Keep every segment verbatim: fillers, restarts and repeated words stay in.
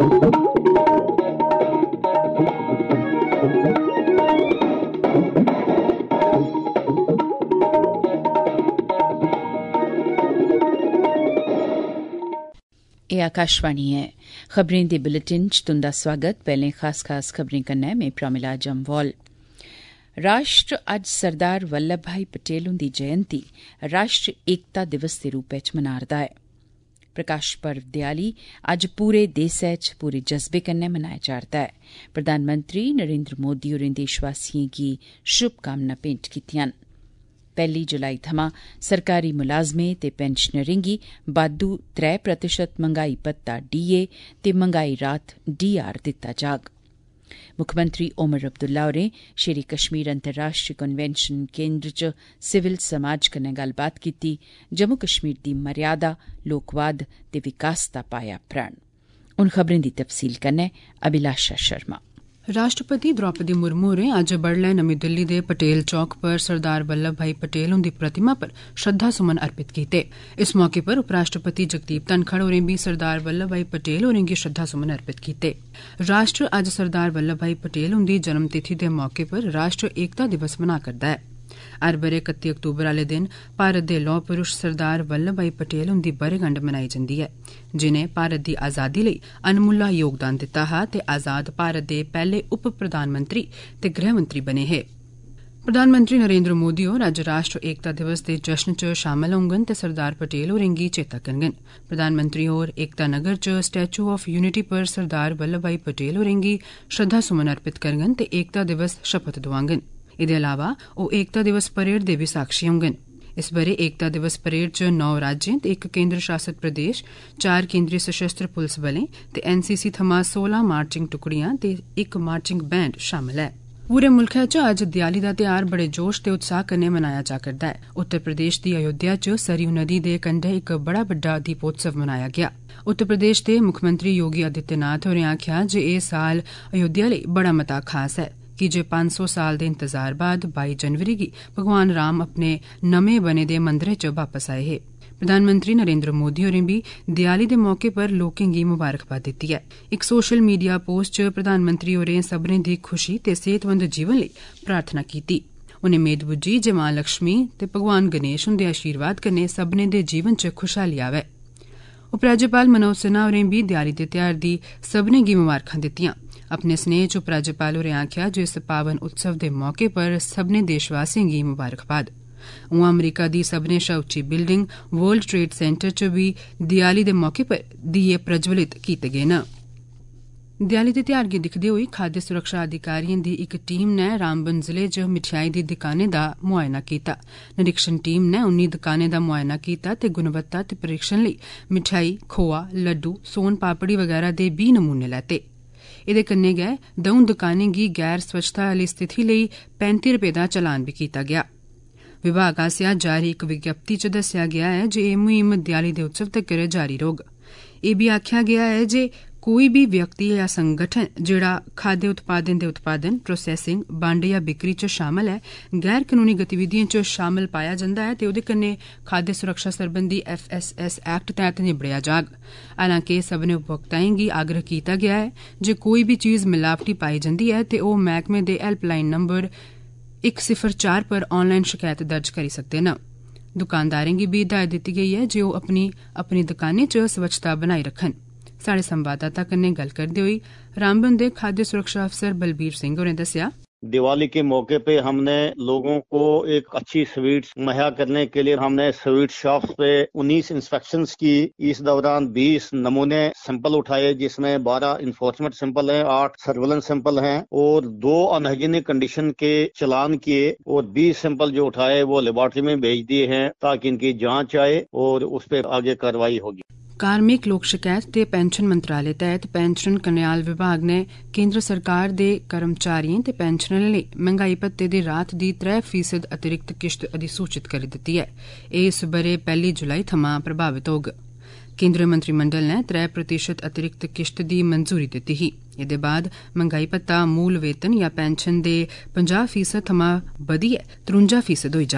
ए आकाशवाणी है। खबरें दे बुलेटिन च तुंदा स्वागत। पैहले खास खास खबरें कन्नै में प्रमिला जम्वाल। राष्ट्र अज्ज सरदार वल्लभ भाई पटेल हुंदी जयंती राष्ट्र एकता दिवस दे रूपै च मना'रदा ऐ। प्रकाश पर्व दियाली अज्ज पूरे देसै च पूरे जज्बे कन्नै मनाया जा'रदा ऐ। प्रधानमंत्री नरेंद्र मोदी होरें देशवासियें गी शुभकामनां भेंट कीतियां न। पैहली जुलाई थमां सरकारी मुलाजमें ते पेंशनरें गी बाद्दू त्रै प्रतिशत मंगाई भत्ता डीए ते मंगाई राहत डीआर दित्ता जाग। मुक्खमंत्री ओमर अब्दुल्ला होरें शेरे कश्मीर अंतर्राष्ट्रीय कन्वेंशन केन्द्र च सिविल समाज कन्नै गल्लबात कीती। जम्मू कश्मीर दी मर्यादा लोकवाद ते विकास दा पाया प्रण। हुन खबरें दी तफसील कन्नै अभिलाषा शर्मा। राष्ट्रपति द्रौपदी मुर्मू होरें अज्ज बडलै नमीं दिल्ली दे पटेल चौक पर सरदार वल्लभ भाई पटेल हुंदी प्रतिमा पर श्रद्धा सुमन अर्पित कीते। इस मौके पर उपराष्ट्रपति जगदीप धनखड़ होरें बी सरदार वल्लभ भाई पटेल होरें गी श्रद्धा सुमन अर्पित कीते। राष्ट्र अज्ज सरदार वल्लभ भाई पटेल हुंदी जन्म तिथि दे मौके पर राष्ट्र एकता दिवस मना करदा ऐ। हर बरे इकत्ती अक्तूबर आले दिन भारत दे लौह पुरुष सरदार वल्लभ भाई पटेल हुंदी बरेगंढ मनाई जंदी ऐ, जिनें भारत दी आजादी लेई अनमुल्ला योगदान दित्ता हा ते आजाद भारत दे पैहले उप प्रधानमंत्री ते गृहमंत्री बने हे। प्रधानमंत्री नरेंद्र मोदी होर अज्ज राष्ट्र एकता दिवस दे जश्न च शामल होंगन ते सरदार पटेल होरें गी चेता करङन। प्रधानमंत्री होर एकता नगर च स्टैचू ऑफ यूनिटी पर सरदार वल्लभ भाई पटेल होरें गी श्रद्धा सुमन अर्पित करङन ते एकता दिवस शपथ दोआङन। एदे अलावा ओह एकता दिवस परेड दे बी साक्षी होंगन। इस बरे एकता दिवस परेड च नौ राज्यें ते इक केंद्र शासित प्रदेश, चार केंद्रीय सशस्त्र पुलस बलें ते एनसीसी थमां सोलह मार्चिंग टुकड़ियां ते इक मार्चिंग बैंड शामल ऐ। पूरे मुल्खै च अज्ज दियाली दा त्यौहार बड़े जोश ते उत्साह कन्नै मनाया जा करदा ऐ। उत्तर प्रदेश दी अयोध्या च सरयू नदी दे कंढे इक बड़ा बड्डा दीपोत्सव मनाया गेआ। उत्तर प्रदेश दे मुक्खमंत्री योगी आदित्यनाथ होरें आखेआ जे एह साल अयोध्या लेई बड़ा मता खास ऐ कि जे पंज सौ साल दे इंतजार बाद बाई जनवरी गी भगवान राम अपने नमें बने दे मंदरै च वापस आए हे। प्रधानमंत्री नरेंद्र मोदी होरें बी दियाली दे मौके पर लोकें गी मुबारकबाद दित्ती ऐ। इक सोशल मीडिया पोस्ट च प्रधानमंत्री होरें सब्भनें दी खुशी ते सेहतमंद जीवन लेई प्रार्थना कीती। उनें मेद बुज्झी जे मां लक्ष्मी ते भगवान गणेश हुंदे आशीर्वाद कन्नै सब्भनें दे जीवन च खुशहाली आवै। उपराज्यपाल मनोज सिन्हा होरें बी दियाली दे त्यौहार दी सब्भनें गी मुबारखां दित्तियां। अपने स्नेह च उपराज्यपाल होरें आखेआ जे इस पावन उत्सव दे मौके पर सब्भनें देशवासियें गी मुबारकबाद। उआं अमरीका दी सब्भनें शा उच्ची बिल्डिंग वर्ल्ड ट्रेड सेंटर च बी दियाली दे मौके पर दीए प्रज्वलित कीते गे न। दियाली दे त्यौहार गी दिक्खदे होई खाद्य सुरक्षा अधिकारियें दी इक टीम नै रामबन जिले च मिठाई दी दुकानें दा मुआयना कीता। निरीक्षण टीम नै उन्नी दुकानें दा मुआयना कीता ते गुणवत्ता ते परीक्षण लेई मिठाई, खोआ, लड्डू, सोन पापड़ी वगैरा दे बीह् नमूने लैते। एदे कन्नै गै दऊं दुकानें गी गैर स्वच्छता आली स्थिति लेई पैंती रपे दा चलान बी कीता गेआ। विभाग आसेआ जारी इक विज्ञप्ति च दस्सेआ गेआ ऐ जे एह मुहिम दियाली दे उत्सव तक्कर जारी रौह्ग। एह बी आखेआ गेआ ऐ जे कोई बी व्यक्ति या संगठन जेड़ा खाद्य उत्पादें दे उत्पादन, प्रोसैसिंग, बंड या बिक्री च शामल ऐ, गैर कनूनी गतिविधिएं च शामल पाया जंदा ऐ ते ओहदे कन्नै खाद्य सुरक्षा सरबंधी एफ एस एस एक्ट तैहत निबड़ेआ जाग। हालांकि सब्भनें उपभोक्ताएं गी आग्रह कीता गेआ ऐ जे कोई बी चीज मिलावटी पाई जंदी ऐ ते ओह मैह्कमे दे हैल्पलाइन नंबर इक सिफर चार पर ऑनलाइन शकैत दर्ज करी सकदे न। दुकानदारें गी बी हिदायत दित्ती गेई ऐ जे ओह अपनी अपनी दुकानें च स्वच्छता बनाई रक्खन। साढ़े संवाददाता कन्नै गल्ल करदे होई रामबन दे खाद्य सुरक्षा अफसर बलबीर सिंह होरें दस्सेआ, दिवाली के मौके पे हमने लोगों को एक अच्छी स्वीट्स मुहैया करने के लिए हमने स्वीट शॉप्स पे उन्नीस इंस्पेक्शंस की। इस दौरान बीस नमूने सैंपल उठाए, जिसमें बारह इन्फोर्समेंट सैंपल हैं, आठ सर्वेलेंस सैंपल हैं और दो अनहाइजीनिक कंडीशन के चलान किए और बीस सैंपल जो उठाए वो लेबोरेटरी में भेज दिए हैं ताकि इनकी जांच आए और उस पर आगे कार्रवाई होगी। कार्मिक लोक शकैत ते पेंशन मंत्रालय तैहत पेंशन कल्याण विभाग ने केंद्र सरकार दे कर्मचारियें ते पेंशनरें लेई महंगाई भत्ते दी राहत दी त्रै फीसद अतिरिक्त किश्त अधिसूचित करी दित्ती ऐ। एह इस बरे पैहली जुलाई थमां प्रभावित होग। केंद्रीय मंत्रिमंडल ने त्रै प्रतिशत अतिरिक्त किश्त दी मंजूरी दित्ती ही। एदे बाद महंगाई भत्ता मूल वेतन या पेंशन दे पंजाह फीसद थमां बधियै त्रुंजा फीसद होई जाग।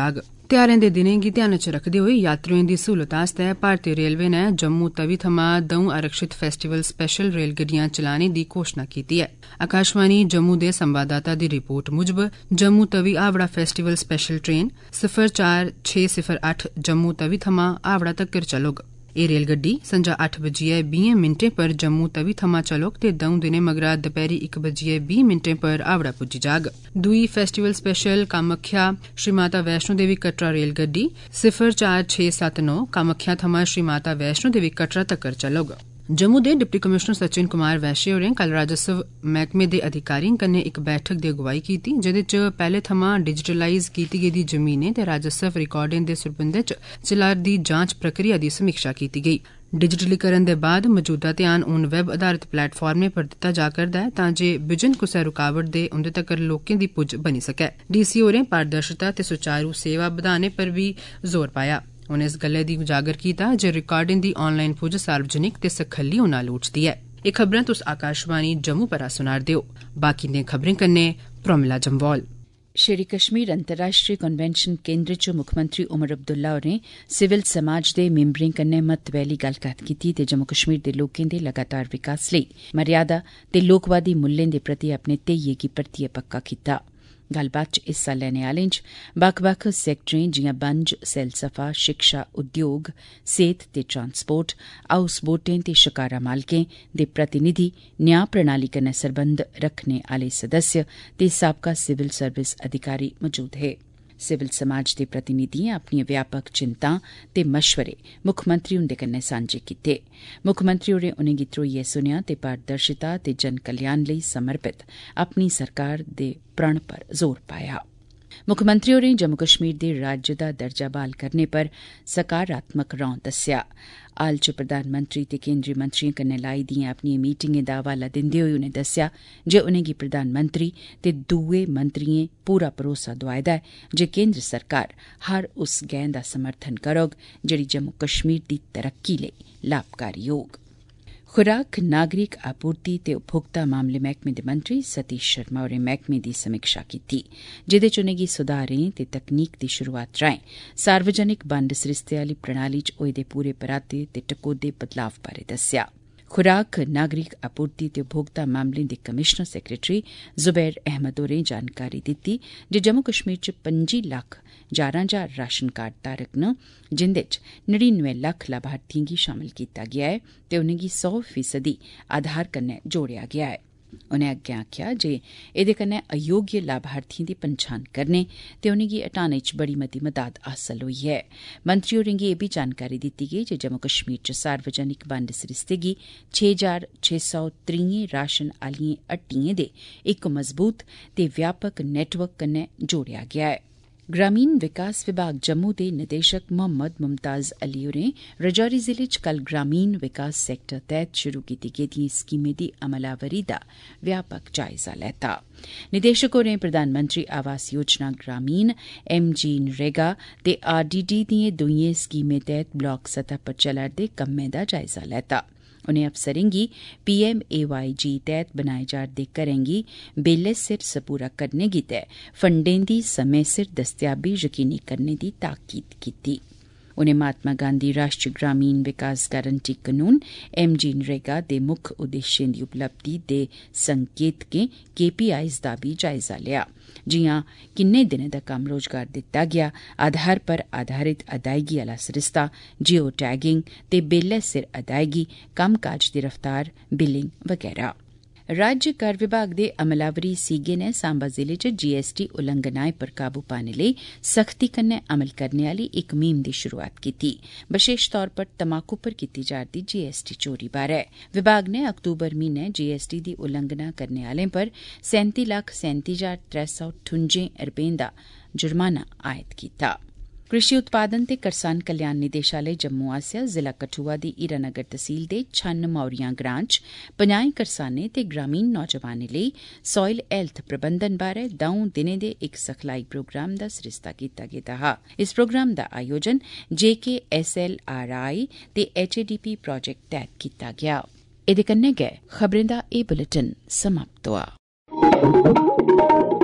त्यारें दे दिनें गी ध्यान च रखदे होई यात्रुएं दी सहूलत आस्तै भारतीय रेलवे नै जम्मू तवी थमां द'ऊं आरक्षित फेस्टिवल स्पेशल रेलगड्डियां चलाने दी घोषणा कीती ऐ। आकाशवाणी जम्मू दे संवाददाता दी रिपोर्ट मुजब Jammu Tawi Howrah festival special train सिफर चार छे सिफर अट्ठ जम्मू तवी थमां हावड़ा तक्कर चलोग। एह् रेलगड्डी संजा अट्ठ बजियै बीहें मिंटें पर जम्मू तवी थमां चलोग ते द'ऊं दिनें मगरा दपैह्री इक बजियै बीह् मिंटें पर हावड़ा पुज्जी जाग। दुई फेस्टिवल स्पेशल कामाख्या श्री माता वैष्णो देवी कटरा रेलगड्डी सिफर चार छे सत्त नौ कामाख्या थमां श्री माता वैष्णो देवी कटरा तक्कर चलोग। जम्मू दे डिप्टी कमिश्नर सचिन कुमार वैश्य होरें कल राजस्व मैह्कमे दे अधिकारिएं कन्नै इक बैठक दी अगुवाई कीती, जेह्दे च पैह्ले थमां डिजिटलाइज कीती गेदी जमीनें ते राजस्व रिकार्डें दे सरबंधै च चला'रदी जांच प्रक्रिया दी समीक्षा कीती गेई। डिजिटलीकरण दे बाद मौजूदा ध्यान हून वैब आधारित प्लेटफार्में पर दित्ता जा करदा ऐ तां जे बिजन कुसै रुकावट दे उंदे तक्कर लोकें दी पुज्ज बनी सकै। डीसी होरें पारदर्शिता ते सुचारू सेवा बधाने पर बी जोर पाया। उनें इस गल्लै दी उजागर कीता जे रिकार्डें दी ऑनलाइन पुज्ज सार्वजनिक ते सखल्ली होना लोड़चदी ऐ। एह् खबरां तुस आकाशवाणी जम्मू परा सुना'रदे ओ। बाकी दिएं खबरें कन्नै प्रोमिला जम्वाल। श्री कश्मीर अंतर्राष्ट्रीय कन्वेंशन केन्द्र च मुक्खमंत्री उमर अब्दुल्ला होरें सिविल समाज दे मिम्बरें कन्नै महत्वै आली गल्लकत्थ कीती ते जम्मू कश्मीर दे लोकें दे लगातार विकास लेई मर्यादा ते लोकवादी मुल्लें दे प्रति अपने धेइये गी परतियै पक्का कीता। गल्लबात च हिस्सा लैने आलें च बक्ख बक्ख सैक्टरें जियां बंज, सैलसफा, शिक्षा, उद्योग, सेहत ते ट्रांसपोर्ट, हाउस बोटें ते शकारा मालकें दे प्रतिनिधि, न्याय प्रणाली कन्नै सरबंध रखने आले सदस्य ते साबका सिविल सर्विस अधिकारी मौजूद हे। सिविल समाज दे प्रतिनिधिएं अपनियां व्यापक चिंतां ते मशवरे मुक्खमंत्री हुंदे कन्नै सांझे कीते। मुक्खमंत्री होरें उनेंगी त्रोइयै सुनेआ ते पारदर्शिता ते जन कल्याण लेई समर्पित अपनी सरकार दे प्रण पर जोर पाया। मुक्खमंत्री होरें जम्मू कश्मीर दे राज्य दा दर्जा बहाल करने पर सकारात्मक रौं दस्सेआ। हाल च प्रधानमंत्री ते केन्द्रीय मंत्रिएं कन्नै लाई दिएं अपनिएं मीटिंगें दा हवाला दिंदे होई उनें दस्सेआ जे उनेंगी प्रधानमंत्री ते दुए मंत्रिएं पूरा भरोसा दोआए दा ऐ जे केन्द्र सरकार हर उस गैं दा समर्थन करोग जेड़ी जम्मू कश्मीर दी तरक्की लेई लाभकारी होग। खुराक, नागरिक आपूर्ति ते उपभोक्ता मामले मैह्कमे दे मंत्री सतीश शर्मा होरें मैह्कमे दी समीक्षा कीती, जेह्दे च उनेंगी सुधारें ते तकनीक दी शुरूआत राएं सार्वजनिक बंड सरिस्ते आली प्रणाली च होए दे पूरे पराते ते टकोह्दे बदलाव बारै दस्सेआ। खुराक, नागरिक आपूर्ति ते उपभोक्ता मामलें दे कमिशनर सैक्रेटरी जुबैर अहमद होरें जानकारी दित्ती जे जम्मू कश्मीर च पंजी लक्ख जारां हजार राशन कार्ड धारक न, जिंदे च नड़िनवे लक्ख लाभार्थिएं गी शामल कीता गेआ ऐ ते उनेंगी सौ फीसदी आधार कन्नै जोड़ेआ गेआ ऐ। उनें अग्गें आखेआ जे एह्दे कन्नै अयोग्य लाभार्थिएं दी पंछान करने ते उनेंगी हटाने च बड़ी मती मदाद हासल होई ऐ। मंत्री होरें गी एह् बी जानकारी दित्ती गेई जे जम्मू कश्मीर च सार्वजनिक बंड सरिस्ते गी छे हजार छे सौ त्रीएं राशन आलिएं हट्टिएं दे इक मजबूत ते व्यापक नेटवर्क कन्नै जोड़ेआ गेआ ऐ। ग्रामीण विकास विभाग जम्मू दे निदेशक मोहम्मद मुमताज अली होरें राजौरी जिले च कल ग्रामीण विकास सैक्टर तैह्त शुरू कीती गेदिएं स्कीमें दी अमलावरी दा व्यापक जायजा लैता। निदेशक होरें प्रधानमंत्री आवास योजना ग्रामीण, एम जी नरेगा ते आर डी डी दिएं दुइएं स्कीमें तैह्त ब्लाक सतह पर चला'रदे कम्में दा जायजा लैता। उनें अफसरें गी पी एम ए वाई जी तैह्त बनाए जा'रदे घरें गी बेल्लै सिर सबूरा करने गितै फंडें दी समें सिर दस्तयाबी यकीनी करने दी ताकीद कीती। उनें महात्मा गांधी राष्ट्रीय ग्रामीण विकास गारंटी कानून एम जी नरेगा दे मुक्ख उद्देश्यें दी उपलब्धि दे संकेतकें के पी आईज़ दा बी जायजा लिया, जियां किन्ने दिनें दा कम्म रोजगार दित्ता गेआ, आधार पर आधारित अदायगी आला सरिस्ता, जियो टैगिंग ते बेल्लै सिर अदायगी, कम्मकाज दी रफ्तार, बिलिंग वगैरह। राज्य कर विभाग दे अमलावरी सीगे ने सांबा जिले च जी एस टी उल्लंघनाएं पर काबू पाने लेई सख्ती कन्नै अमल करने आली इक मुहिम दी शुरूआत कीती, बशेश तौर पर तमाकू पर कीती जा'रदी जी एस टी चोरी बारै। विभाग ने अक्तूबर म्हीने जी एस टी दी उल्लंघना करने आलें पर सैंती लक्ख सैंती हजार त्रै सौ ठुंजे रपें दा जुर्माना आयद कीता। कृषि उत्पादन ते करसान कल्याण निदेशालय जम्मू आसेआ जिला कठुआ दी हीरानगर तहसील दे छन्न मौरियां ग्रां च पंजाहें करसानें ते ग्रामीण नौजवानें लेई सॉयल हैल्थ प्रबंधन बारै द'ऊं दिनें दे इक सखलाई प्रोग्राम दा सरिस्ता कीता गेदा हा। इस प्रोग्राम दा आयोजन जे के एस एल आर आई ते H A D P project तैह्त कीता गेआ। एह्दे कन्नै गै खबरें दा एह् बुलेटिन समाप्त होआ।